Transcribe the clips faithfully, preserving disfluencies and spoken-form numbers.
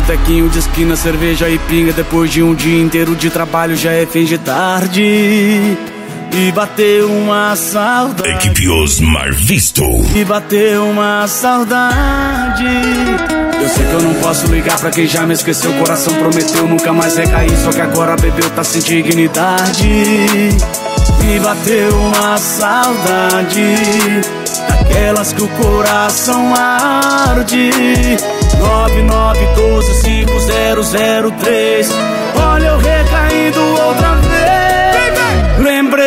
botequinho de esquina, cerveja e pinga. Depois de um dia inteiro de trabalho já é fim de tarde. E bateu uma saudade. Equipe Osmar Visto. E bateu uma saudade. Eu sei que eu não posso ligar pra quem já me esqueceu. O coração prometeu nunca mais recair, só que agora bebeu, tá sem dignidade. E bateu uma saudade, daquelas que o coração arde. Nove nove um dois cinco zero zero três. Olha eu recaindo outra vez. Lembrei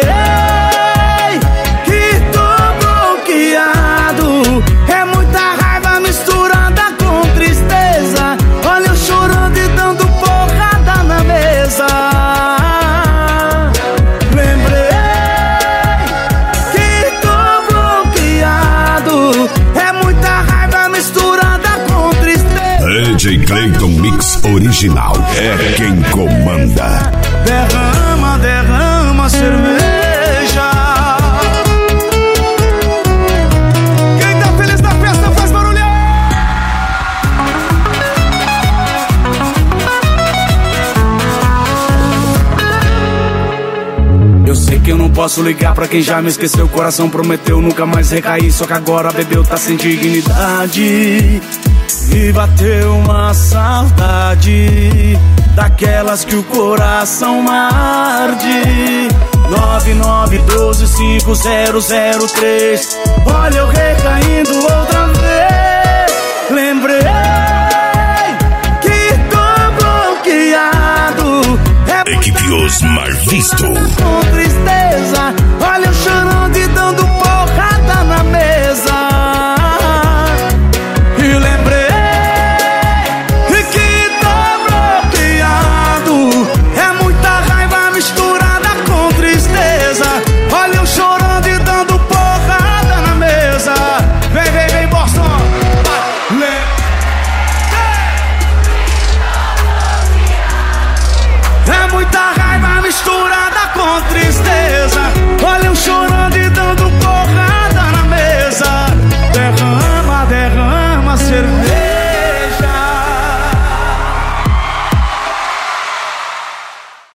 que tô bloqueado. É muita raiva misturada com tristeza. Olha eu chorando e dando porrada na mesa. Lembrei que tô bloqueado. É muita raiva misturada com tristeza. D J Clayton Mix Original é quem comanda. Derrama, derrama cerveja. Quem tá feliz na festa faz barulho. Eu sei que eu não posso ligar pra quem já me esqueceu. O coração prometeu nunca mais recair, só que agora bebeu, tá sem dignidade. E bateu uma saudade, daquelas que o coração arde. Nove nove um dois cinco zero zero três. Olha eu recaindo outra vez. Lembrei que tô bloqueado. É Equipe Osmar Visto. com tristeza. Olha eu chorando